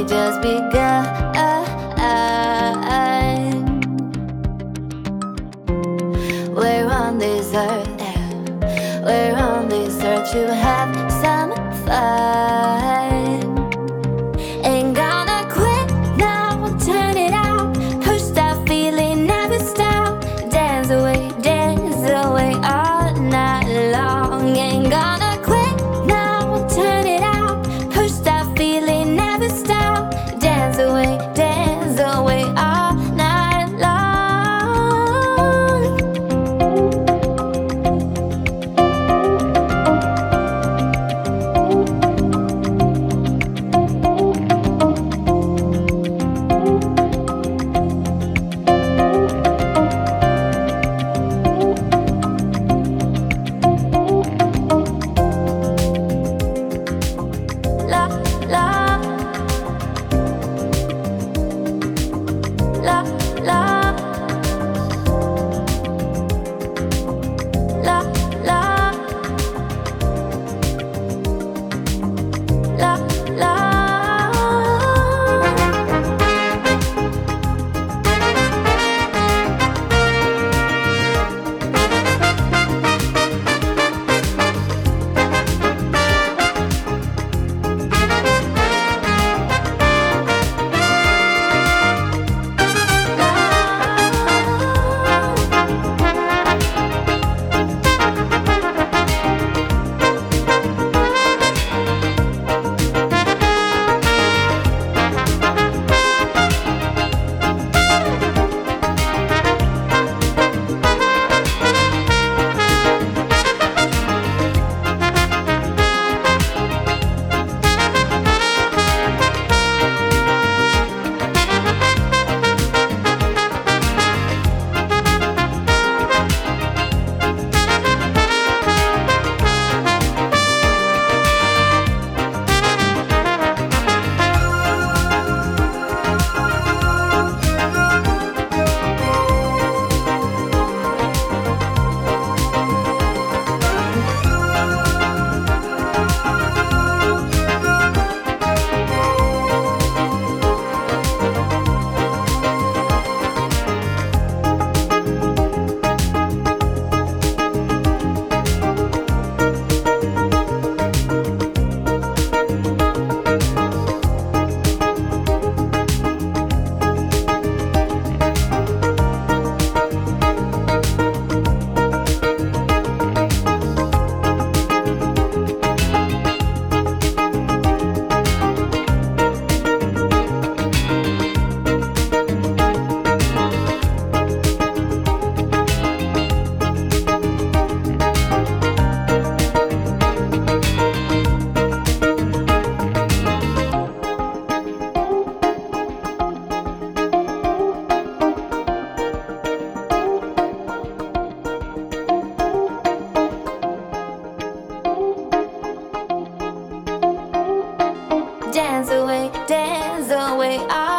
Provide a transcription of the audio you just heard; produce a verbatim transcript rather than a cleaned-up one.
just begun. We're on this earth, yeah. We're on this earth to have some fun. Ain't gonna quit now, turn it out. Push that feeling, never stop. Dance away, dance away all night long. Ain't gonna quit now, turn it out. Push that feeling, never stop. Dance away, dance away all night long. La, la, la, la, la, la, la, la. Dance away, dance away.